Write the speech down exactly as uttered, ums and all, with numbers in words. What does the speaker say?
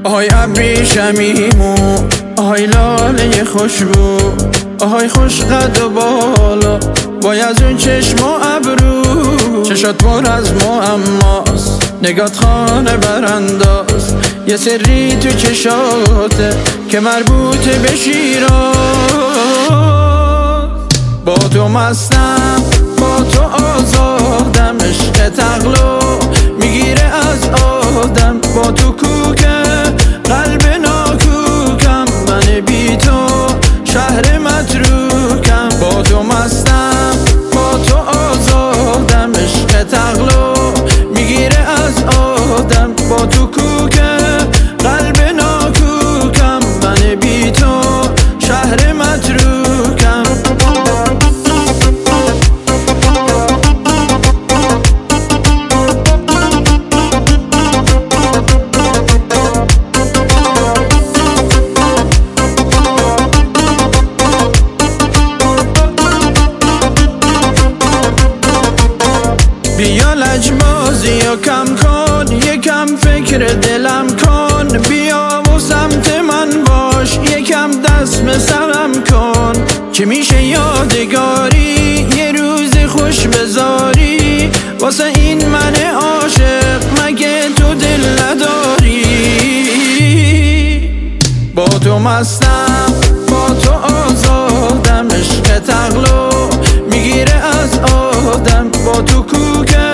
آهای ابریشمیمو، آهای لاله خوشبو، آهای خوش قد و بالا، وای از اون چشم و ابرو. چشات پر از معماست، نگات خانه برانداز، یه سری تو چشاته که مربوطه به شیراز. با تو مستم، با تو آزادم، عشق تقلا میگیره از آدم. با تو کوکه قلب ناکوکم، من بی تو شهر متروکم. با تو مستم، با تو آزادم، عشق تقلا میگیره از آدم. با تو کوکه قلب ناکوکم، من بی تو شهر متروکم. بیا لجبازی یا کم کن، یکم فکر دلم کن. بیا و سمت من باش، یکم دست به سرم کن. چه میشه یادگاری یه روز خوش بذاری، واسه این من عاشق مگه تو دل نداری؟ با تو مستم، با تو آزادم، عشق تقلا میگیره از آدم. با تو کوکه